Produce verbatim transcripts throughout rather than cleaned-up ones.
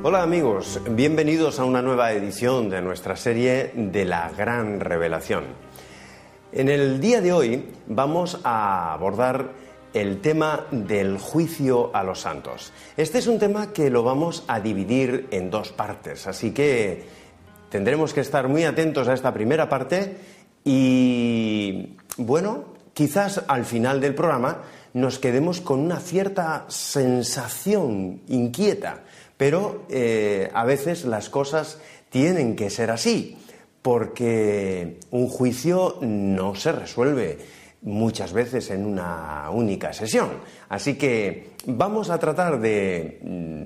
Hola amigos, bienvenidos a una nueva edición de nuestra serie de la Gran Revelación. En el día de hoy vamos a abordar el tema del juicio a los santos. Este es un tema que lo vamos a dividir en dos partes, así que tendremos que estar muy atentos a esta primera parte y, bueno, quizás al final del programa nos quedemos con una cierta sensación inquieta, pero eh, a veces las cosas tienen que ser así, porque un juicio no se resuelve muchas veces en una única sesión. Así que vamos a tratar de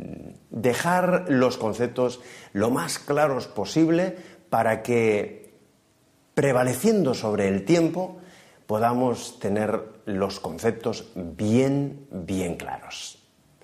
dejar los conceptos lo más claros posible para que, prevaleciendo sobre el tiempo, podamos tener los conceptos bien, bien claros.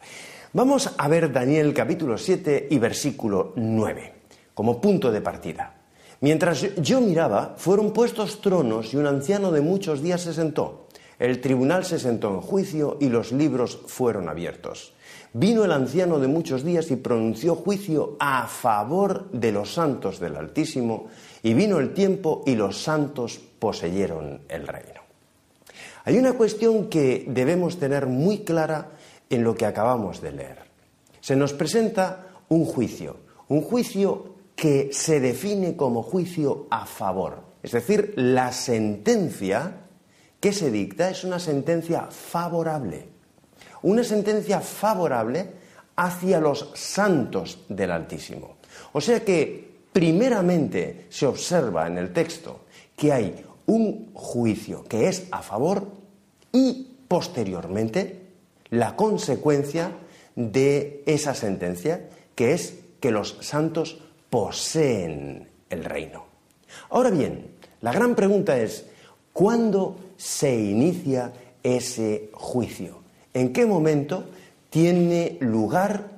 Vamos a ver Daniel capítulo siete y versículo nueve como punto de partida. Mientras yo miraba, fueron puestos tronos y un anciano de muchos días se sentó. El tribunal se sentó en juicio y los libros fueron abiertos. Vino el anciano de muchos días y pronunció juicio a favor de los santos del Altísimo, y vino el tiempo y los santos poseyeron el reino. Hay una cuestión que debemos tener muy clara en lo que acabamos de leer. Se nos presenta un juicio, un juicio que se define como juicio a favor. Es decir, la sentencia que se dicta es una sentencia favorable. Una sentencia favorable hacia los santos del Altísimo. O sea que, primeramente, se observa en el texto que hay un juicio que es a favor y, posteriormente, la consecuencia de esa sentencia, que es que los santos poseen el reino. Ahora bien, la gran pregunta es, ¿cuándo se inicia ese juicio? ¿En qué momento tiene lugar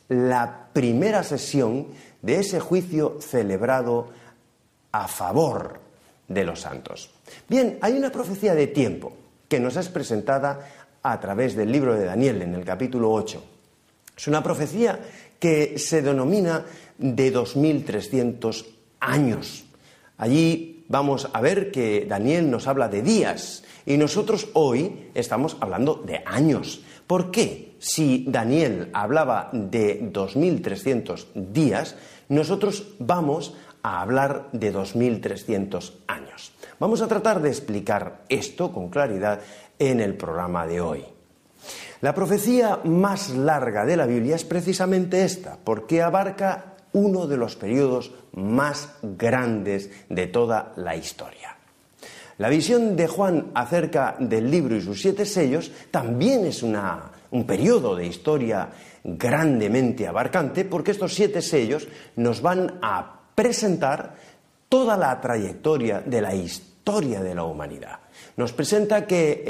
la primera sesión de ese juicio celebrado a favor de los santos? Bien, hay una profecía de tiempo que nos es presentada a través del libro de Daniel en el capítulo ocho. Es una profecía que se denomina de dos mil trescientos años. Allí vamos a ver que Daniel nos habla de días y nosotros hoy estamos hablando de años. ¿Por qué? Si Daniel hablaba de dos mil trescientos días, nosotros vamos a hablar de dos mil trescientos años. Vamos a tratar de explicar esto con claridad en el programa de hoy. La profecía más larga de la Biblia es precisamente esta, porque abarca uno de los periodos más grandes de toda la historia. La visión de Juan acerca del libro y sus siete sellos también es una, un periodo de historia grandemente abarcante, porque estos siete sellos nos van a presentar toda la trayectoria de la historia de la humanidad. Nos presenta que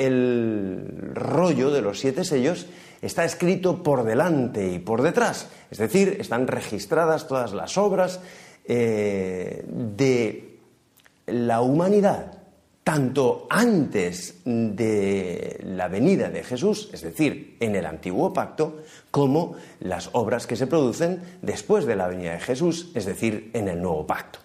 el rollo de los siete sellos está escrito por delante y por detrás, es decir, están registradas todas las obras eh, de la humanidad, tanto antes de la venida de Jesús, es decir, en el Antiguo Pacto, como las obras que se producen después de la venida de Jesús, es decir, en el Nuevo Pacto.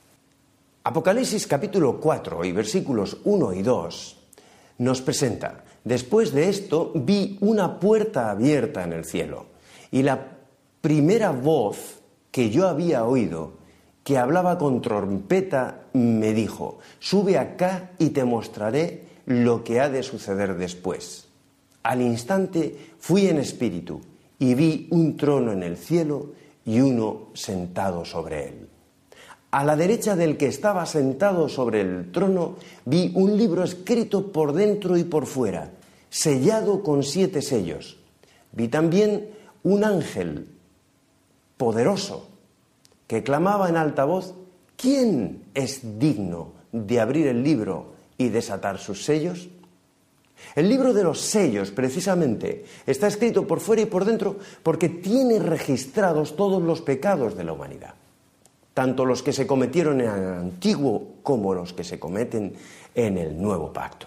Apocalipsis capítulo cuatro y versículos uno y dos nos presenta: después de esto vi una puerta abierta en el cielo, y la primera voz que yo había oído, que hablaba con trompeta, me dijo: sube acá y te mostraré lo que ha de suceder después. Al instante fui en espíritu y vi un trono en el cielo y uno sentado sobre él. A la derecha del que estaba sentado sobre el trono vi un libro escrito por dentro y por fuera, sellado con siete sellos. Vi también un ángel poderoso que clamaba en alta voz: ¿quién es digno de abrir el libro y desatar sus sellos? El libro de los sellos, precisamente, está escrito por fuera y por dentro porque tiene registrados todos los pecados de la humanidad, tanto los que se cometieron en el Antiguo como los que se cometen en el Nuevo Pacto.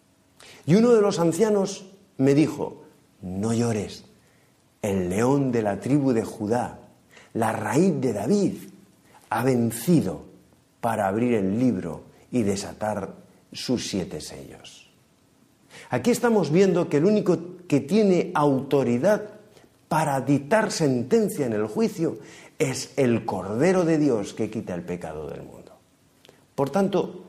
Y uno de los ancianos me dijo: no llores, el león de la tribu de Judá, la raíz de David, ha vencido para abrir el libro y desatar sus siete sellos. Aquí estamos viendo que el único que tiene autoridad para dictar sentencia en el juicio es el Cordero de Dios que quita el pecado del mundo. Por tanto,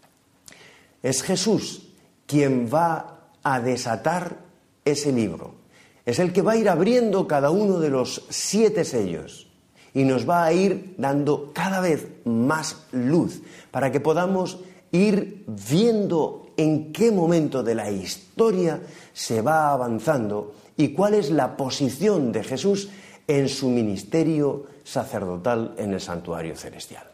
es Jesús quien va a desatar ese libro. Es el que va a ir abriendo cada uno de los siete sellos y nos va a ir dando cada vez más luz para que podamos ir viendo en qué momento de la historia se va avanzando y cuál es la posición de Jesús en su ministerio sacerdotal en el santuario celestial.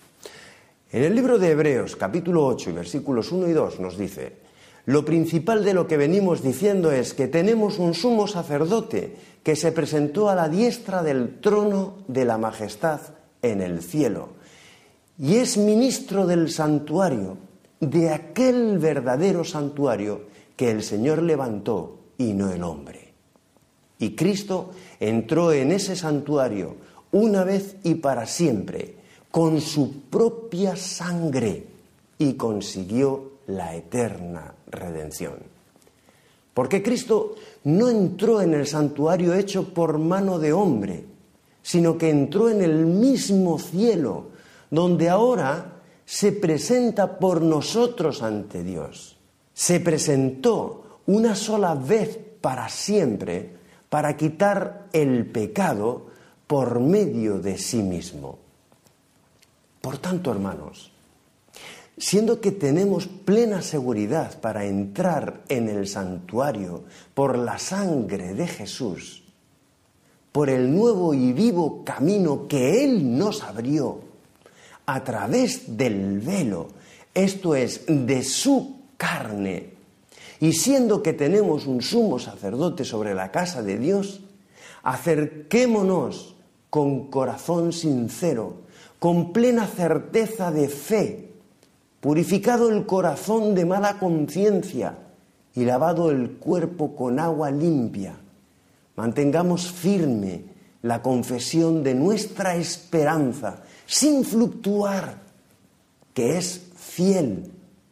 En el libro de Hebreos, capítulo ocho, y versículos uno y dos, nos dice: lo principal de lo que venimos diciendo es que tenemos un sumo sacerdote que se presentó a la diestra del trono de la majestad en el cielo y es ministro del santuario, de aquel verdadero santuario que el Señor levantó y no el hombre. Y Cristo entró en ese santuario una vez y para siempre, con su propia sangre, y consiguió la eterna redención. Porque Cristo no entró en el santuario hecho por mano de hombre, sino que entró en el mismo cielo, donde ahora se presenta por nosotros ante Dios. Se presentó una sola vez para siempre para quitar el pecado por medio de sí mismo. Por tanto, hermanos, siendo que tenemos plena seguridad para entrar en el santuario por la sangre de Jesús, por el nuevo y vivo camino que Él nos abrió a través del velo, esto es, de su carne, y siendo que tenemos un sumo sacerdote sobre la casa de Dios, acerquémonos con corazón sincero, con plena certeza de fe, purificado el corazón de mala conciencia y lavado el cuerpo con agua limpia. Mantengamos firme la confesión de nuestra esperanza, sin fluctuar, que es fiel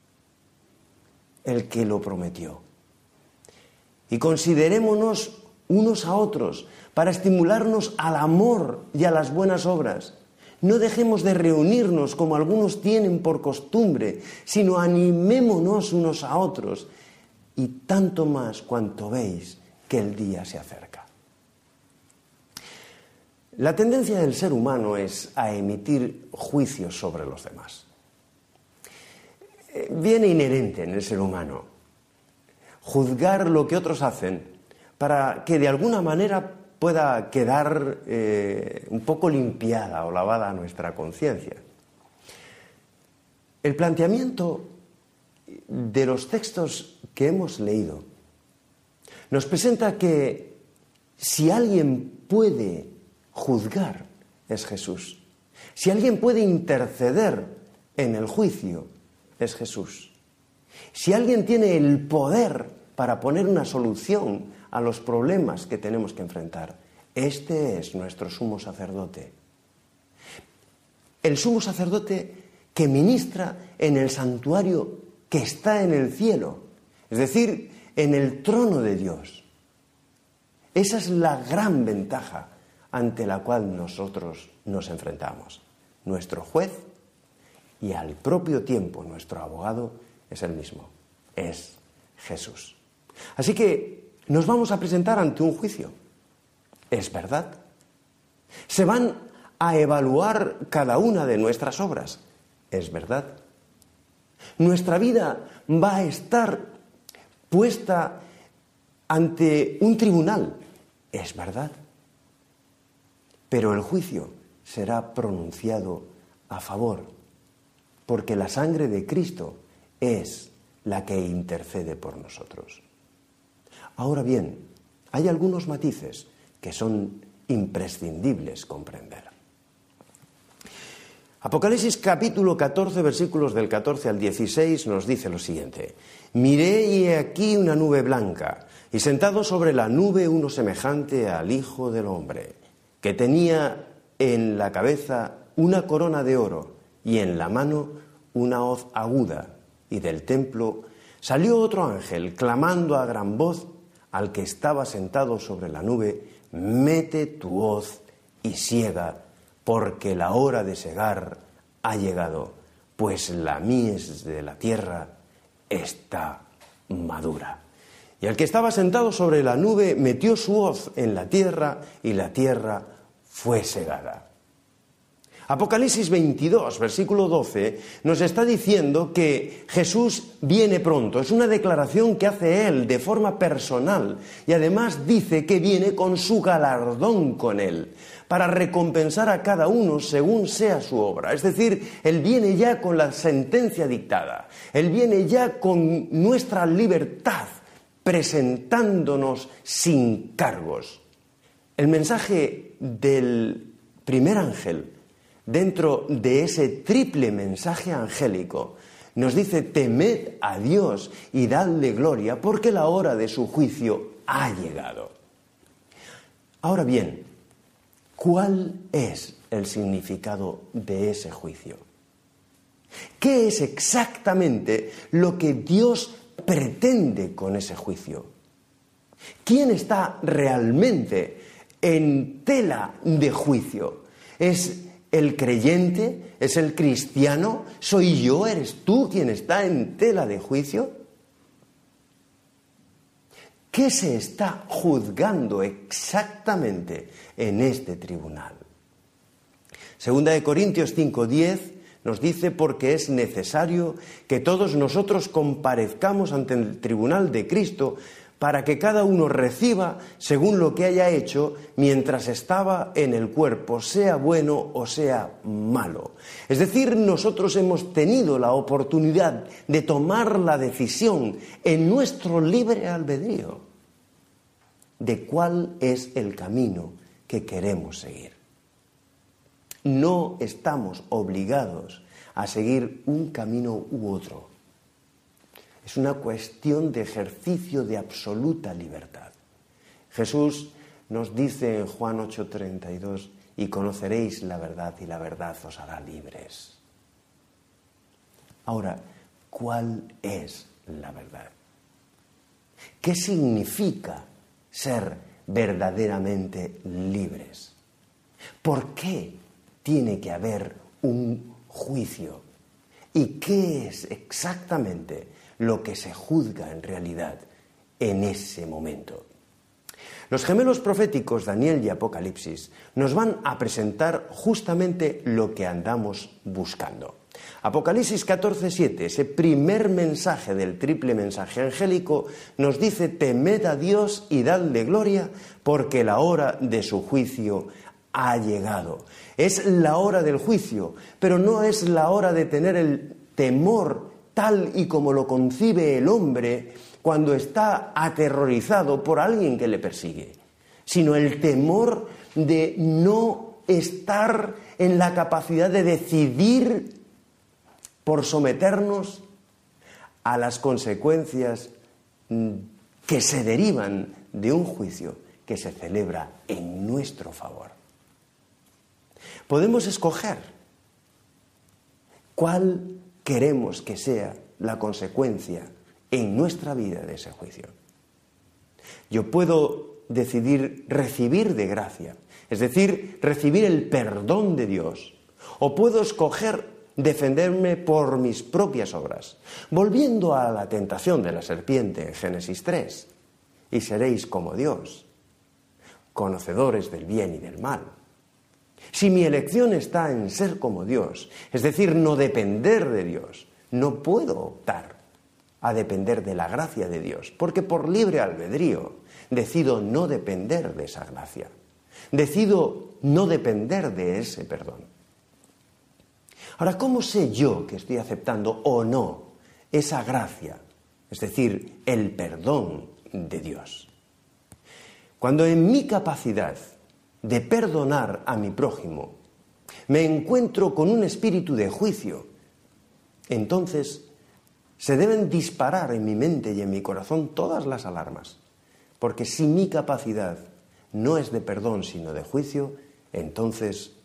el que lo prometió. Y considerémonos unos a otros para estimularnos al amor y a las buenas obras. No dejemos de reunirnos como algunos tienen por costumbre, sino animémonos unos a otros, y tanto más cuanto veis que el día se acerca. La tendencia del ser humano es a emitir juicios sobre los demás. Viene inherente en el ser humano juzgar lo que otros hacen para que de alguna manera pueda quedar eh, un poco limpiada o lavada nuestra conciencia. El planteamiento de los textos que hemos leído nos presenta que si alguien puede juzgar, es Jesús. Si alguien puede interceder en el juicio, es Jesús. Si alguien tiene el poder para poner una solución a los problemas que tenemos que enfrentar, este es nuestro sumo sacerdote. El sumo sacerdote que ministra en el santuario que está en el cielo, es decir, en el trono de Dios. Esa es la gran ventaja ante la cual nosotros nos enfrentamos. Nuestro juez y al propio tiempo nuestro abogado es el mismo, es Jesús. Así que nos vamos a presentar ante un juicio. ¿Es verdad? Se van a evaluar cada una de nuestras obras. ¿Es verdad? Nuestra vida va a estar puesta ante un tribunal. ¿Es verdad? Pero el juicio será pronunciado a favor, porque la sangre de Cristo es la que intercede por nosotros. Ahora bien, hay algunos matices que son imprescindibles comprender. Apocalipsis capítulo catorce, versículos del catorce al dieciséis nos dice lo siguiente: miré y he aquí una nube blanca, y sentado sobre la nube uno semejante al Hijo del Hombre, que tenía en la cabeza una corona de oro y en la mano una hoz aguda, y del templo salió otro ángel, clamando a gran voz al que estaba sentado sobre la nube: mete tu hoz y siega, porque la hora de segar ha llegado, pues la mies de la tierra está madura. Y el que estaba sentado sobre la nube metió su hoz en la tierra, y la tierra fue segada. Apocalipsis veintidós, versículo doce, nos está diciendo que Jesús viene pronto. Es una declaración que hace Él de forma personal, y además dice que viene con su galardón con Él, para recompensar a cada uno según sea su obra. Es decir, Él viene ya con la sentencia dictada. Él viene ya con nuestra libertad, presentándonos sin cargos. El mensaje del primer ángel, dentro de ese triple mensaje angélico, nos dice: temed a Dios y dadle gloria, porque la hora de su juicio ha llegado. Ahora bien, ¿cuál es el significado de ese juicio? ¿Qué es exactamente lo que Dios pretende con ese juicio? ¿Quién está realmente en tela de juicio? ¿Es el creyente? ¿Es el cristiano? ¿Soy yo? ¿Eres tú quien está en tela de juicio? ¿Qué se está juzgando exactamente en este tribunal? Segunda de Corintios cinco diez nos dice: porque es necesario que todos nosotros comparezcamos ante el tribunal de Cristo, para que cada uno reciba según lo que haya hecho mientras estaba en el cuerpo, sea bueno o sea malo. Es decir, nosotros hemos tenido la oportunidad de tomar la decisión en nuestro libre albedrío de cuál es el camino que queremos seguir. No estamos obligados a seguir un camino u otro. Es una cuestión de ejercicio de absoluta libertad. Jesús nos dice en Juan ocho treinta y dos: y conoceréis la verdad, y la verdad os hará libres. Ahora, ¿cuál es la verdad? ¿Qué significa ser verdaderamente libres? ¿Por qué tiene que haber un juicio? ¿Y qué es exactamente lo que se juzga en realidad en ese momento? Los gemelos proféticos Daniel y Apocalipsis nos van a presentar justamente lo que andamos buscando. Apocalipsis catorce siete, ese primer mensaje del triple mensaje angélico, nos dice: temed a Dios y dadle gloria, porque la hora de su juicio ha llegado. Es la hora del juicio, pero no es la hora de tener el temor tal y como lo concibe el hombre cuando está aterrorizado por alguien que le persigue, sino el temor de no estar en la capacidad de decidir por someternos a las consecuencias que se derivan de un juicio que se celebra en nuestro favor. Podemos escoger cuál queremos que sea la consecuencia en nuestra vida de ese juicio. Yo puedo decidir recibir de gracia, es decir, recibir el perdón de Dios, o puedo escoger defenderme por mis propias obras, volviendo a la tentación de la serpiente en Génesis tres: y seréis como Dios, conocedores del bien y del mal. Si mi elección está en ser como Dios, es decir, no depender de Dios, no puedo optar a depender de la gracia de Dios, porque por libre albedrío decido no depender de esa gracia, decido no depender de ese perdón. Ahora, ¿cómo sé yo que estoy aceptando o no esa gracia, es decir, el perdón de Dios? Cuando en mi capacidad de perdonar a mi prójimo me encuentro con un espíritu de juicio, entonces se deben disparar en mi mente y en mi corazón todas las alarmas, porque si mi capacidad no es de perdón sino de juicio, entonces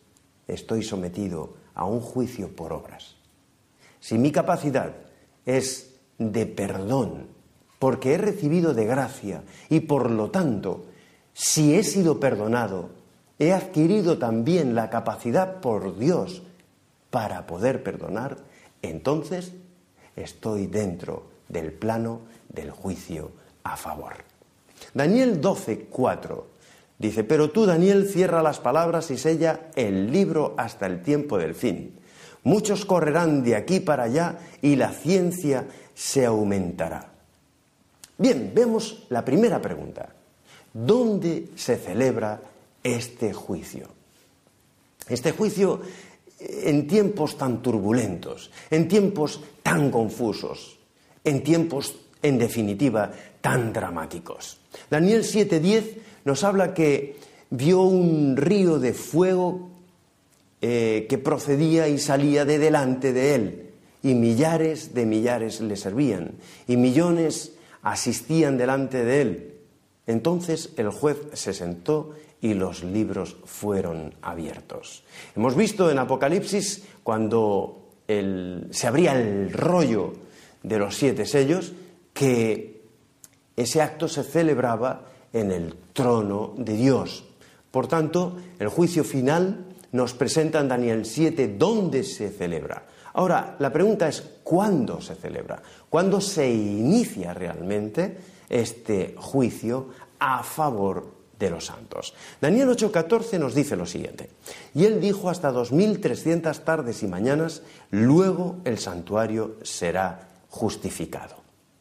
estoy sometido a un juicio por obras. Si mi capacidad es de perdón, porque he recibido de gracia y por lo tanto, si he sido perdonado, he adquirido también la capacidad por Dios para poder perdonar, entonces estoy dentro del plano del juicio a favor. Daniel doce, cuatro dice: pero tú, Daniel, cierra las palabras y sella el libro hasta el tiempo del fin. Muchos correrán de aquí para allá y la ciencia se aumentará. Bien, vemos la primera pregunta. ¿Dónde se celebra este juicio? Este juicio en tiempos tan turbulentos, en tiempos tan confusos, en tiempos, en definitiva, tan dramáticos. Daniel siete diez nos habla que vio un río de fuego eh, que procedía y salía de delante de él, y millares de millares le servían, y millones asistían delante de él. Entonces el juez se sentó y los libros fueron abiertos. Hemos visto en Apocalipsis, cuando el, se abría el rollo de los siete sellos, que ese acto se celebraba en el trono de Dios. Por tanto, el juicio final nos presenta en Daniel siete dónde se celebra. Ahora, la pregunta es, ¿cuándo se celebra? ¿Cuándo se inicia realmente este juicio a favor de los santos? Daniel ocho catorce nos dice lo siguiente: y él dijo, hasta dos mil trescientas tardes y mañanas, luego el santuario será justificado.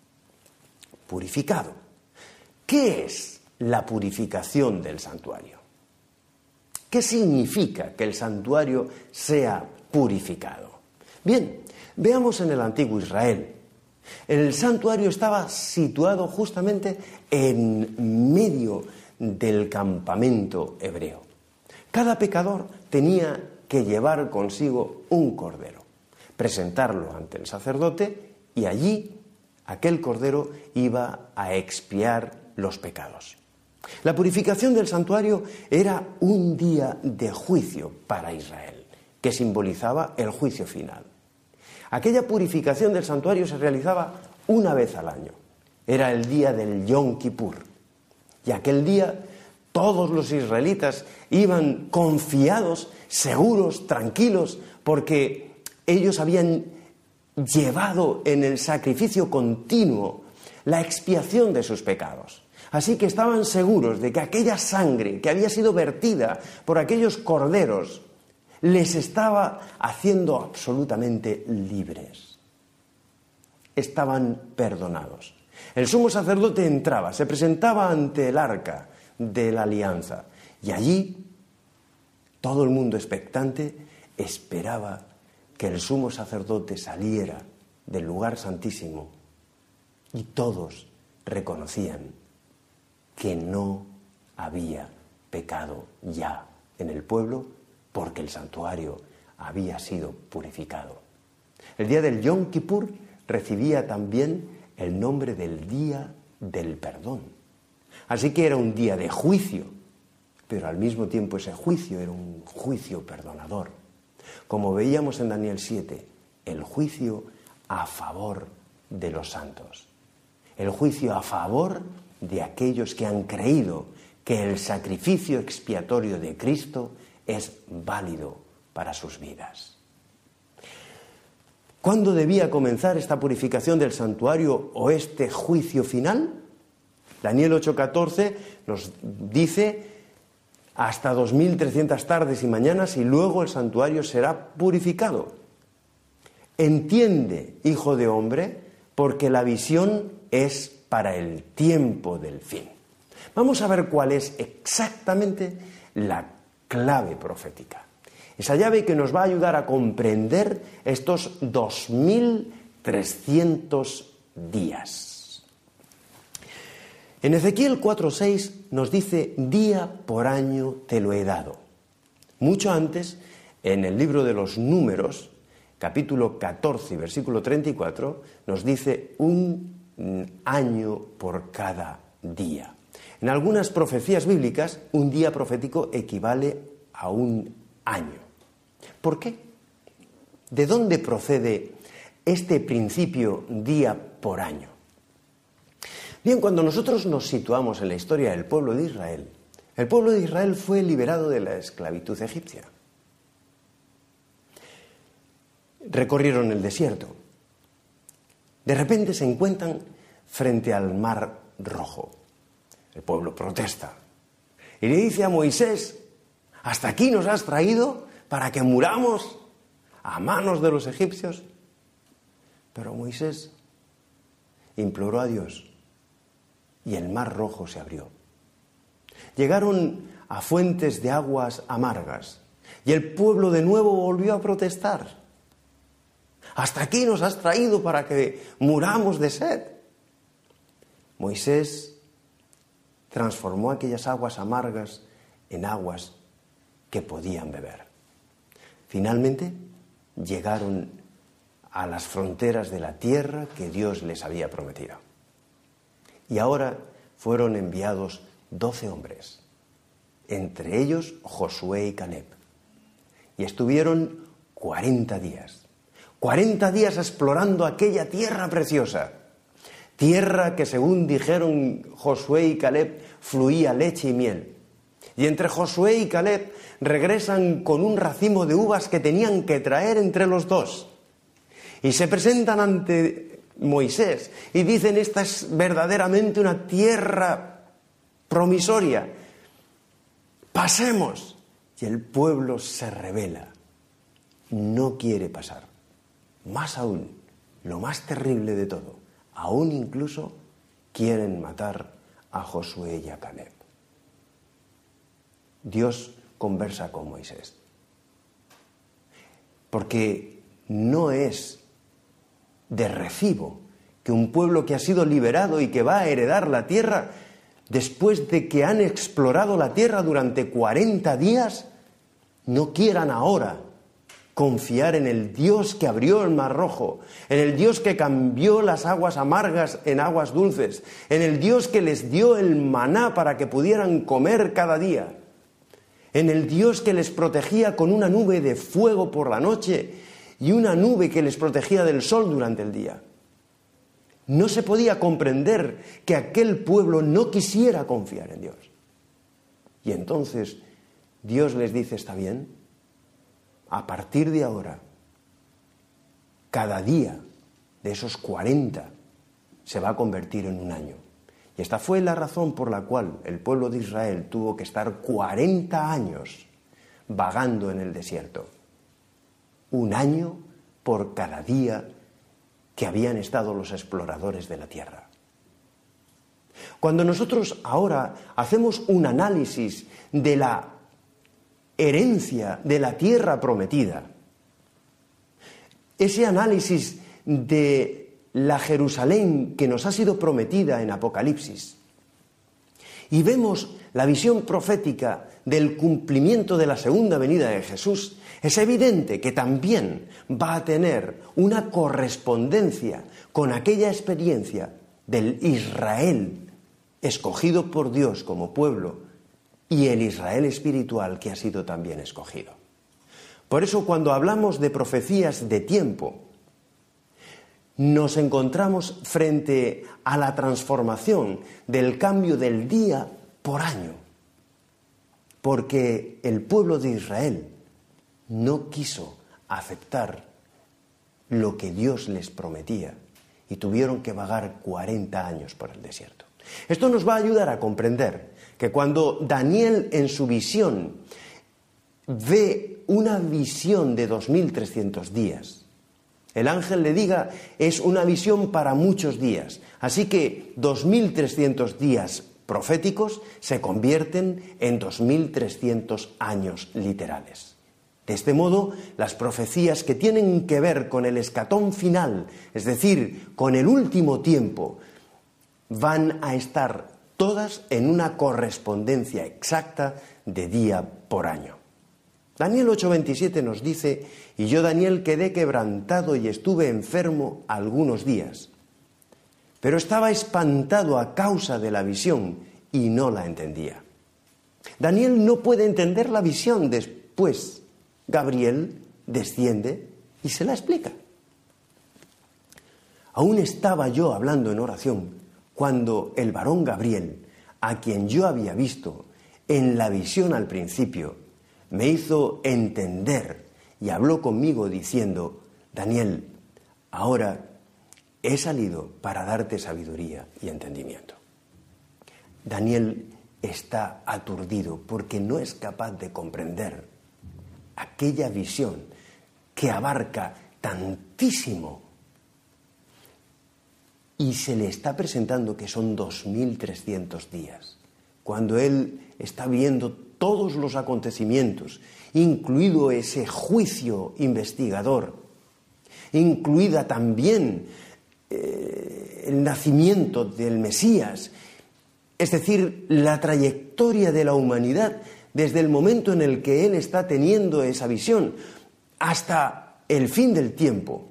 Purificado. ¿Qué es la purificación del santuario? ¿Qué significa que el santuario sea purificado? Bien, veamos en el antiguo Israel. El santuario estaba situado justamente en medio del campamento hebreo. Cada pecador tenía que llevar consigo un cordero, presentarlo ante el sacerdote, y allí aquel cordero iba a expiar los pecados. La purificación del santuario era un día de juicio para Israel, que simbolizaba el juicio final. Aquella purificación del santuario se realizaba una vez al año. Era el día del Yom Kippur. Y aquel día todos los israelitas iban confiados, seguros, tranquilos, porque ellos habían llevado en el sacrificio continuo la expiación de sus pecados. Así que estaban seguros de que aquella sangre que había sido vertida por aquellos corderos les estaba haciendo absolutamente libres. Estaban perdonados. El sumo sacerdote entraba, se presentaba ante el arca de la alianza, y allí todo el mundo expectante esperaba que el sumo sacerdote saliera del lugar santísimo, y todos reconocían que no había pecado ya en el pueblo, porque el santuario había sido purificado. El día del Yom Kippur recibía también el nombre del Día del Perdón. Así que era un día de juicio, pero al mismo tiempo ese juicio era un juicio perdonador. Como veíamos en Daniel siete, el juicio a favor de los santos. El juicio a favor de aquellos que han creído que el sacrificio expiatorio de Cristo es válido para sus vidas. ¿Cuándo debía comenzar esta purificación del santuario o este juicio final? Daniel ocho catorce nos dice: hasta dos mil trescientas tardes y mañanas, y luego el santuario será purificado. Entiende, hijo de hombre, porque la visión es para el tiempo del fin. Vamos a ver cuál es exactamente la clave profética. Esa llave que nos va a ayudar a comprender estos dos mil trescientos días. En Ezequiel cuatro seis nos dice: día por año te lo he dado. Mucho antes, en el libro de los Números, capítulo catorce, versículo treinta y cuatro, nos dice un año por cada día. En algunas profecías bíblicas, un día profético equivale a un año. ¿Por qué? ¿De dónde procede este principio día por año? Bien, cuando nosotros nos situamos en la historia del pueblo de Israel, el pueblo de Israel fue liberado de la esclavitud egipcia. Recorrieron el desierto. De repente se encuentran frente al Mar Rojo. El pueblo protesta y le dice a Moisés: ¿hasta aquí nos has traído para que muramos a manos de los egipcios? Pero Moisés imploró a Dios y el Mar Rojo se abrió. Llegaron a fuentes de aguas amargas y el pueblo de nuevo volvió a protestar. ¿Hasta aquí nos has traído para que muramos de sed? Moisés transformó aquellas aguas amargas en aguas que podían beber. Finalmente llegaron a las fronteras de la tierra que Dios les había prometido. Y ahora fueron enviados doce hombres, entre ellos Josué y Caleb. Y estuvieron cuarenta días. Cuarenta días explorando aquella tierra preciosa. Tierra que, según dijeron Josué y Caleb, fluía leche y miel. Y entre Josué y Caleb regresan con un racimo de uvas que tenían que traer entre los dos. Y se presentan ante Moisés y dicen: esta es verdaderamente una tierra promisoria. Pasemos. Y el pueblo se rebela. No quiere pasar. Más aún, lo más terrible de todo, aún incluso quieren matar a Josué y a Caleb. Dios conversa con Moisés, porque no es de recibo que un pueblo que ha sido liberado y que va a heredar la tierra, después de que han explorado la tierra durante cuarenta días, no quieran ahora confiar en el Dios que abrió el Mar Rojo, en el Dios que cambió las aguas amargas en aguas dulces, en el Dios que les dio el maná para que pudieran comer cada día, en el Dios que les protegía con una nube de fuego por la noche y una nube que les protegía del sol durante el día. No se podía comprender que aquel pueblo no quisiera confiar en Dios. Y entonces Dios les dice: está bien, a partir de ahora, cada día de esos cuarenta se va a convertir en un año. Y esta fue la razón por la cual el pueblo de Israel tuvo que estar cuarenta años vagando en el desierto. Un año por cada día que habían estado los exploradores de la tierra. Cuando nosotros ahora hacemos un análisis de la herencia de la tierra prometida, ese análisis de la Jerusalén que nos ha sido prometida en Apocalipsis, y vemos la visión profética del cumplimiento de la segunda venida de Jesús, es evidente que también va a tener una correspondencia con aquella experiencia del Israel escogido por Dios como pueblo y el Israel espiritual que ha sido también escogido. Por eso, cuando hablamos de profecías de tiempo, nos encontramos frente a la transformación del cambio del día por año, porque el pueblo de Israel no quiso aceptar lo que Dios les prometía y tuvieron que vagar cuarenta años por el desierto. Esto nos va a ayudar a comprender que cuando Daniel en su visión ve una visión de dos mil trescientos días, el ángel le diga: es una visión para muchos días. Así que dos mil trescientos días proféticos se convierten en dos mil trescientos años literales. De este modo, las profecías que tienen que ver con el escatón final, es decir, con el último tiempo, van a estar todas en una correspondencia exacta de día por año. Daniel ocho veintisiete nos dice: y yo, Daniel, quedé quebrantado y estuve enfermo algunos días, pero estaba espantado a causa de la visión y no la entendía. Daniel no puede entender la visión después Gabriel desciende y se la explica. Aún estaba yo hablando en oración cuando el varón Gabriel, a quien yo había visto en la visión al principio, me hizo entender y habló conmigo diciendo: Daniel, ahora he salido para darte sabiduría y entendimiento. Daniel está aturdido porque no es capaz de comprender aquella visión que abarca tantísimo y se le está presentando que son dos mil trescientos días, cuando él está viendo todos los acontecimientos, incluido ese juicio investigador, incluida también eh, el nacimiento del Mesías, es decir, la trayectoria de la humanidad desde el momento en el que él está teniendo esa visión hasta el fin del tiempo.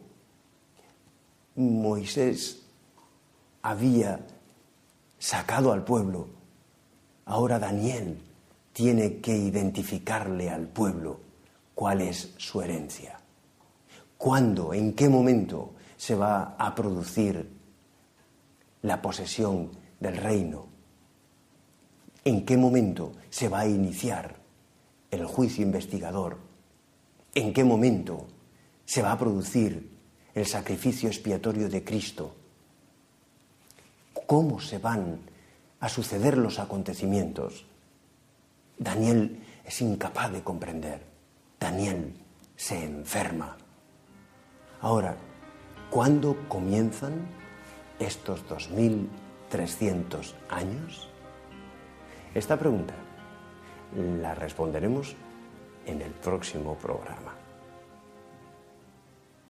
Moisés había sacado al pueblo, ahora Daniel tiene que identificarle al pueblo cuál es su herencia. ¿Cuándo, en qué momento se va a producir la posesión del reino? ¿En qué momento se va a iniciar el juicio investigador? ¿En qué momento se va a producir el sacrificio expiatorio de Cristo? ¿Cómo se van a suceder los acontecimientos? Daniel es incapaz de comprender. Daniel se enferma. Ahora, ¿cuándo comienzan estos dos mil trescientos años? Esta pregunta la responderemos en el próximo programa.